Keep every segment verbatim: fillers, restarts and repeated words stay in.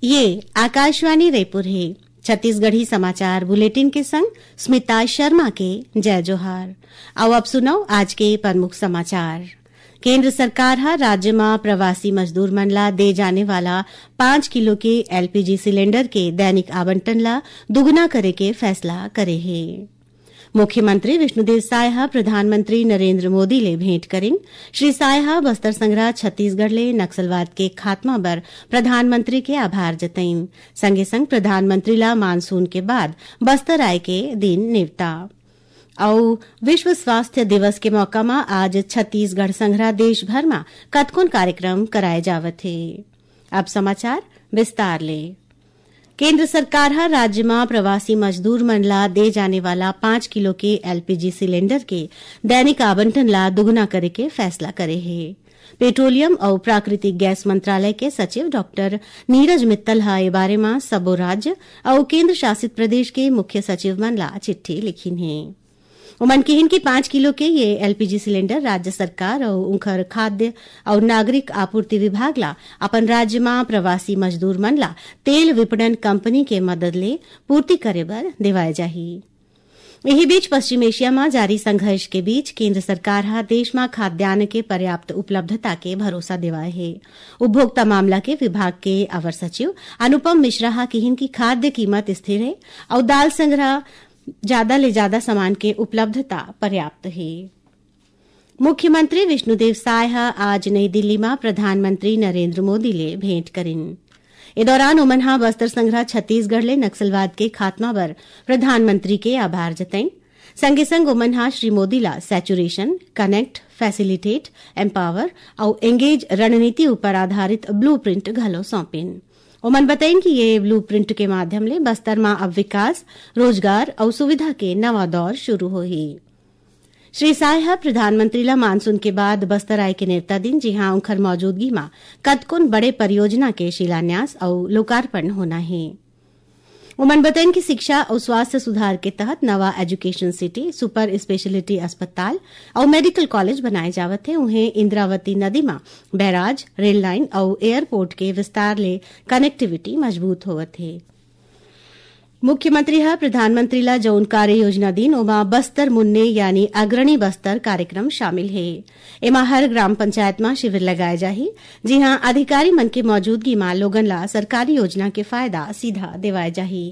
ये आकाशवाणी रायपुर है। छत्तीसगढ़ी समाचार बुलेटिन के संग स्मिता शर्मा के जय जोहार। आओ अब सुनो आज के प्रमुख समाचार। केंद्र सरकार हा राज्य में प्रवासी मजदूर मन ला दे जाने वाला पांच किलो के एलपीजी सिलेंडर के दैनिक आवंटन ला दुगना करे के फैसला करे है। मुख्यमंत्री विष्णुदेव साय हा प्रधानमंत्री नरेंद्र मोदी ले भेंट करें। श्री साय हा बस्तर संग्रह छत्तीसगढ़ ले नक्सलवाद के खात्मा बर प्रधानमंत्री के आभार जतईन। संगे संग प्रधानमंत्री ला मानसून के बाद बस्तर आए के दिन निवता। और विश्व स्वास्थ्य दिवस के मौका में आज छत्तीसगढ़ संग्रह देश भर में कतकोन कार्यक्रम कराए जावत है। अब समाचार विस्तार ले। केंद्र सरकार हा राज्य में प्रवासी मजदूर मन ला दे जाने वाला पांच किलो के एलपीजी सिलेंडर के दैनिक आवंटन ला दुगना करे के फैसला करे है। पेट्रोलियम और प्राकृतिक गैस मंत्रालय के सचिव डॉक्टर नीरज मित्तल हा ए बारे में सबो राज्य और केंद्र शासित प्रदेश के मुख्य सचिव मन ला चिट्ठी लिखीन है। उमन किहिन की पांच किलो के ये एलपीजी सिलेंडर राज्य सरकार और उनकर खाद्य और नागरिक आपूर्ति विभाग ला अपन राज्य में प्रवासी मजदूर मन ला तेल विपणन कंपनी के मदद ले पूर्ति करे बर देवाए जाही। यही बीच पश्चिम एशिया में जारी संघर्ष के बीच केंद्र सरकार हा देश में खाद्यान्न के पर्याप्त उपलब्धता के भरोसा दिवाए है। उपभोक्ता मामला के विभाग के अवर सचिव अनुपम मिश्रा हा किहिन की खाद्य कीमत स्थिर है और दाल संग्रह ज्यादा ले ज्यादा सामान के उपलब्धता पर्याप्त है। मुख्यमंत्री विष्णुदेव साय हा आज नई दिल्ली में प्रधानमंत्री नरेंद्र मोदी ले भेंट करें। इस दौरान उमन हा बस्तर संग्रह छत्तीसगढ़ ले नक्सलवाद के खात्मा पर प्रधानमंत्री के आभार जतईन। संगे संग उमन हा श्री मोदी ला सैचुरेशन, कनेक्ट, फैसिलिटेट, एम्पावर और एंगेज रणनीति ऊपर आधारित ब्लू प्रिंट घलो सौंपेन। उमन बताइन कि ये ब्लू प्रिंट के माध्यम ले बस्तर में अब विकास, रोजगार और सुविधा के नवा दौर शुरू होही। श्री साय हा प्रधानमंत्री ला मानसून के बाद बस्तर आए के नेवता दिन जिहां उनकर मौजूदगी में कतकोन बड़े परियोजना के शिलान्यास और लोकार्पण होना है। उमन बताइन कि शिक्षा और स्वास्थ्य सुधार के तहत नवा एजुकेशन सिटी, सुपर स्पेशलिटी अस्पताल और मेडिकल कॉलेज बनाए जावत है। उन्हें इंद्रावती नदी में बैराज, रेल लाइन और एयरपोर्ट के विस्तार ले कनेक्टिविटी मजबूत होवत है। मुख्यमंत्री हा प्रधानमंत्री ला जौन कार्य योजना दिन ओमा बस्तर मुन्ने यानी अग्रणी बस्तर कार्यक्रम शामिल है। एमा हर ग्राम पंचायत में शिविर लगाए जाही, जिहां अधिकारी मन के मौजूदगी में लोगन ला सरकारी योजना के फायदा सीधा देवाए जाही।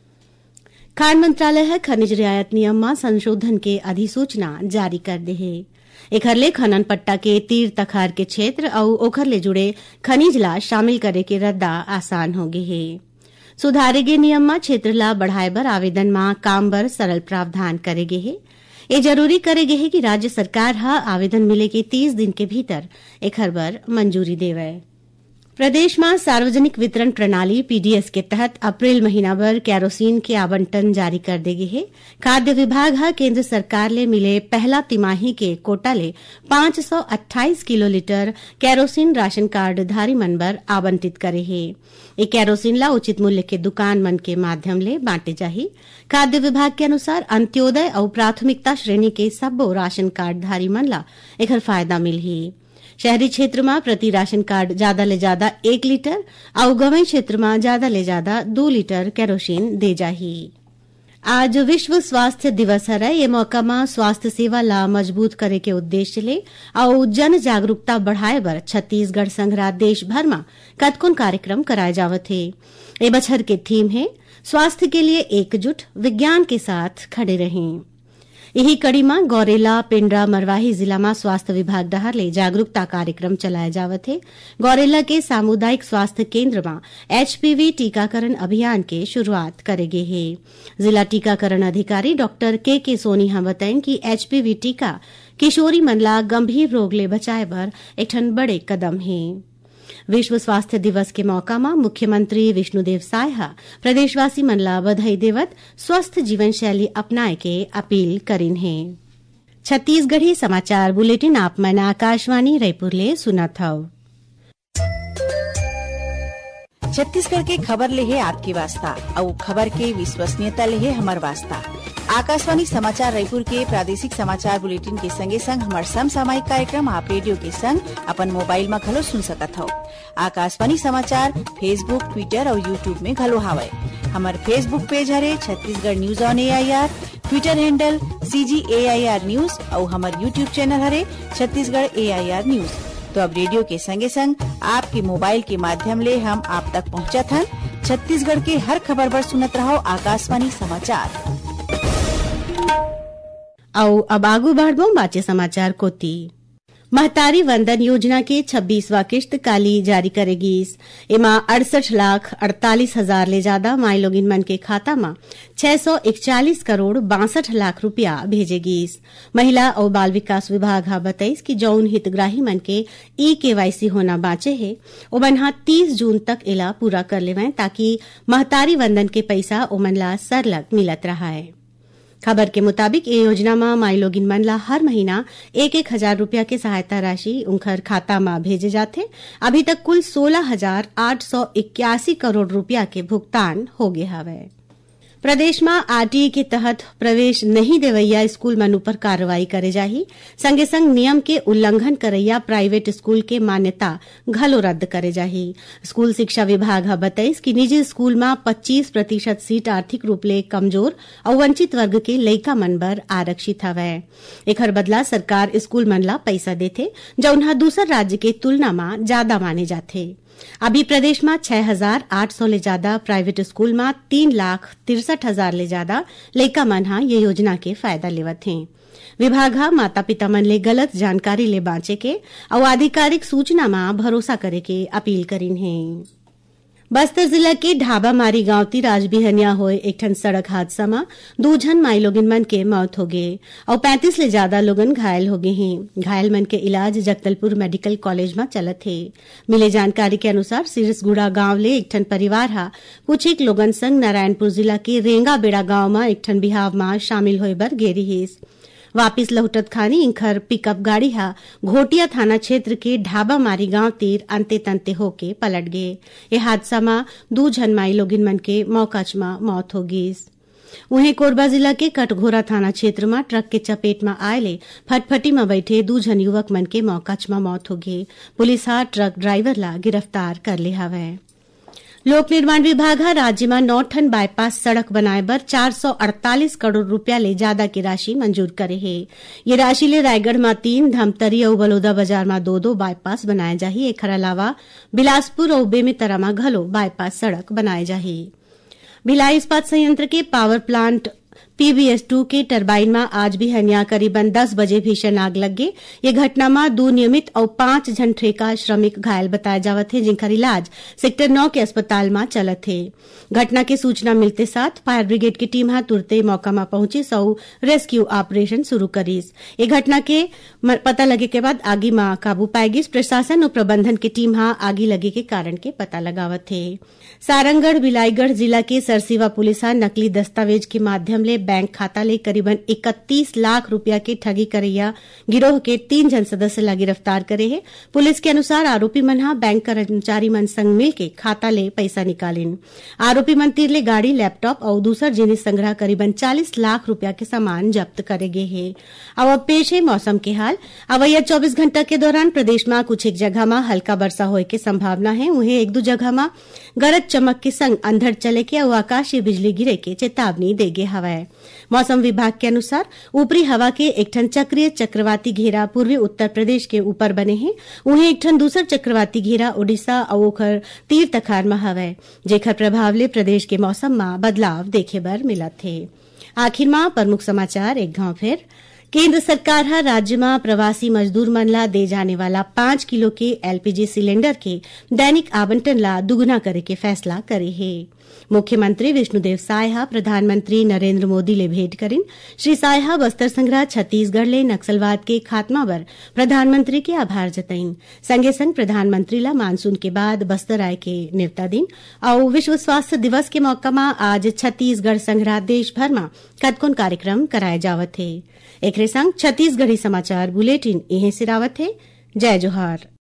खान मंत्रालय है खनिज रियायत नियम में संशोधन के अधिसूचना जारी कर दे है। एखर ले खनन पट्टा के तीर तखार के क्षेत्र और ओखर ले जुड़े खनिज ला शामिल करे के रद्दा आसान हो गए है। सुधारे गे नियम में क्षेत्र ला बढ़ाए बर आवेदन में काम बर सरल प्रावधान करे गे है। ये जरूरी करे गे है कि राज्य सरकार हा आवेदन मिले के तीस दिन के भीतर एखर बर मंजूरी देवे। प्रदेश में सार्वजनिक वितरण प्रणाली पीडीएस के तहत अप्रैल महीना भर केरोसिन के आवंटन जारी कर दे गए है। खाद्य विभाग हा केंद्र सरकार ले मिले पहला तिमाही के कोटा ले पांच सौ अट्ठाईस kilo litre kerosene ration card धारी मन बर आवंटित करे है। ये केरोसिन ला उचित मूल्य के दुकान मन के माध्यम ले बांटे जाही। खाद्य विभाग के अनुसार अंत्योदय और प्राथमिकता श्रेणी के सब्बो राशन कार्ड धारी मन ला एकर फायदा मिलही। शहरी क्षेत्र में प्रति राशन कार्ड ज्यादा ले ज्यादा एक लीटर और गंवई क्षेत्र में ज्यादा ले ज्यादा दो लीटर केरोसिन दे जाही। आज विश्व स्वास्थ्य दिवस है। ये मौका में स्वास्थ्य सेवा ला मजबूत करे के उद्देश्य ले और जन जागरूकता बढ़ाए बर छत्तीसगढ़ संग्रह देश भर में कतकोन कार्यक्रम कराए जावत है। ये बछर के थीम है स्वास्थ्य के लिए एकजुट, विज्ञान के साथ खड़े रहें। यही कड़ी में गौरेला, पिंडरा, मरवाही जिला में स्वास्थ्य विभाग डहर ले जागरूकता कार्यक्रम चलाए जावत है। गौरेला के सामुदायिक स्वास्थ्य केंद्र में एचपीवी टीकाकरण अभियान के शुरुआत करे गे है। जिला टीकाकरण अधिकारी डॉक्टर के के सोनी हा बताइन कि एचपीवी टीका किशोरी मन ला गंभीर रोग ले बचाए बर एक ठन बड़े कदम है। विश्व स्वास्थ्य दिवस के मौका में मुख्यमंत्री विष्णुदेव साय हा प्रदेशवासी मन ला बधाई देवत स्वस्थ जीवन शैली अपनाए के अपील करिन है। छत्तीसगढ़ी समाचार बुलेटिन आप मन आकाशवाणी रायपुर ले सुनत हव। छत्तीसगढ़ के खबर ले है आपके वास्ता और खबर के विश्वसनीयता ले है हमार वास्ता। आकाशवाणी समाचार रायपुर के प्रादेशिक समाचार बुलेटिन के संगे संग हमार समसामयिक कार्यक्रम आप रेडियो के संग अपन मोबाइल में घलो सुन सकत हो। आकाशवाणी समाचार फेसबुक, ट्विटर और यूट्यूब में घलो हावय। हमार फेसबुक पेज हरे Chhattisgarh news on A I R, Twitter handle C G A I R news और हमार यूट्यूब चैनल हरे छत्तीसगढ़ ए आई आर न्यूज। तो अब रेडियो के संगे संग आपके मोबाइल के माध्यम ले हम आप तक पहुंचत हन। छत्तीसगढ़ के हर खबर पर सुनत रहो आकाशवाणी समाचार। आओ अब आगू बढ़बो बाचे समाचार कोती। महतारी वंदन योजना के छब्बीसवां किस्त काली जारी करेगी। एमा अड़सठ लाख अड़तालीस हजार ले ज्यादा माई लोगिन मन के खाता में छह सौ इकचालीस करोड़ बासठ लाख रुपया भेजेगी। महिला और बाल विकास विभाग हा बताइस कि जौन हितग्राही मन के ई केवाईसी होना बाचे है ओमन हा तीस जून तक इला पूरा कर लेवैं ताकि महतारी वंदन के पैसा ओमन ला सरलग मिलत रहा है। खबर के मुताबिक ये योजना में माई लोगिन मन ला हर महीना एक एक हजार रूपया के सहायता राशि उनकर खाता में भेजे जाते। अभी तक कुल सोलह हजार आठ सौ इक्यासी करोड़ रूपया के भुगतान हो गए हवे। प्रदेश में आरटीई के तहत प्रवेश नहीं देवैया स्कूल मन पर कार्रवाई करे जाही। संगे संग नियम के उल्लंघन करैया प्राइवेट स्कूल के मान्यता घलो रद्द करे जाही। स्कूल शिक्षा विभाग हा बताइस कि निजी स्कूल में पच्चीस प्रतिशत सीट आर्थिक रूप ले कमजोर और वंचित वर्ग के लइका मन बर आरक्षित हवै। एकर बदला सरकार स्कूल मन ला पैसा देथे जौन दूसर राज्य के तुलना में ज्यादा माने जाथे। अभी प्रदेश में छह हजार आठ सौ ले ज्यादा प्राइवेट स्कूल में तीन लाख तिरसठ हजार ले ज्यादा लइका मन हा ये योजना के फायदा लेवत हैं। विभाग हा माता पिता मन ले गलत जानकारी ले बाँचे के और आधिकारिक सूचना में भरोसा करे के अपील करीन है। बस्तर जिला के ढाबामारी गांव ती राजबिहनिया होए एक ठन सड़क हादसा में दो जन माई लोगन मन के मौत हो गए और पैंतीस ले ज्यादा लोगन घायल हो गए हैं। घायल मन के इलाज जगदलपुर मेडिकल कॉलेज में चलत है। मिले जानकारी के अनुसार सिरसगुड़ा गांव ले एक ठन परिवार हा कुछ एक लोगन संग नारायणपुर जिला के रेंगा बेड़ा गांव में एक ठन बिहाव में शामिल होए बर गेरी हिस। वापिस लौटत खानी इंखर पिकअप गाड़ी हा घोटिया थाना क्षेत्र के ढाबा मारी गांव तीर अंते तंते होके पलट गए। ये हादसा में दो जन माई लोगिन मन के मौकाच में मौत हो गई। वहीं कोरबा जिला के कटघोरा थाना क्षेत्र में ट्रक के चपेट में आयले फटफटी में बैठे दो जन युवक मन के मौकाच में मौत हो गई। पुलिस हा ट्रक ड्राइवर ला गिरफ्तार कर ले हवै। लोक निर्माण विभाग हा राज्य में नौ ठन बाईपास सड़क बनाए बर चार सौ अड़तालीस करोड़ रूपया ले ज्यादा की राशि मंजूर करे है। ये राशि ले रायगढ़ में तीन, धमतरी और बलौदा बाजार में दो दो बाईपास बनाए जाही। एकर अलावा बिलासपुर और बेमेतरा में घलो बाईपास सड़क बनाए जाही। भिलाई इस्पात संयंत्र के power plant P B S two के टरबाइन में आज भी हनिया करीबन दस बजे भीषण आग लग गई। ये घटना में दो नियमित और पांच जन ठेका श्रमिक घायल बताए जावत है जिनका इलाज सेक्टर नौ के अस्पताल में चलत है। घटना की सूचना मिलते साथ फायर ब्रिगेड की टीम हा तुरते मौका में पहुंची सौ रेस्क्यू ऑपरेशन शुरू करीस। ये घटना के पता लगे के बाद आगी में काबू पाएगी। प्रशासन और प्रबंधन की टीम हा आगी लगे के कारण के पता लगावत है। सारंगढ़ बिलाईगढ़ जिला के सरसीवा पुलिस हा नकली दस्तावेज के माध्यम ले बैंक खाता ले करीबन इकतीस लाख रुपया के ठगी करैया गिरोह के तीन जन सदस्य ला गिरफ्तार करे है। पुलिस के अनुसार आरोपी मन हा बैंक कर्मचारी मन संग मिल के खाता ले पैसा निकालिन। आरोपी मन तीर ले गाड़ी, लैपटॉप और दूसर जिनिस संग्रह करीबन चालीस लाख रुपया के सामान जब्त करे गए है। अब पेश है मौसम के हाल। अवैया चौबीस घंटा के दौरान प्रदेश में कुछ एक जगह में हल्का वर्षा होए के संभावना है। वहीं एक दो जगह में गरज चमक के संग अंधड़ चले के और आकाशीय बिजली गिरे के चेतावनी दे गे हवा। मौसम विभाग के अनुसार ऊपरी हवा के एक ठन चक्रीय चक्रवाती घेरा पूर्वी उत्तर प्रदेश के ऊपर बने हैं। वहीं एक ठन दूसर चक्रवाती घेरा ओडिशा और ओखर तीर तखार में हवै जेखर प्रभाव ले प्रदेश के मौसम में बदलाव देखे बर मिलत है। आखिर में प्रमुख समाचार एक घाव फिर। केंद्र सरकार हा राज्य में प्रवासी मजदूर मन ला दे जाने वाला पांच किलो के एलपीजी सिलेंडर के दैनिक आवंटन ला दुगुना करे के फैसला करे है। मुख्यमंत्री विष्णुदेव साय हा प्रधानमंत्री नरेंद्र मोदी ले भेंट करिन। श्री साय हा बस्तर संग्रह छत्तीसगढ़ ले नक्सलवाद के खात्मा बर प्रधानमंत्री के आभार जताइन। संगे संग प्रधानमंत्री ला मानसून के बाद बस्तर आए के न्योता दिन और विश्व स्वास्थ्य दिवस के मौका में आज छत्तीसगढ़ संग्रह देश भर में कतकोन कार्यक्रम कराए जावत है। एकरे संग छत्तीसगढ़ी समाचार बुलेटिन इहे सिरावत है। जय जोहार।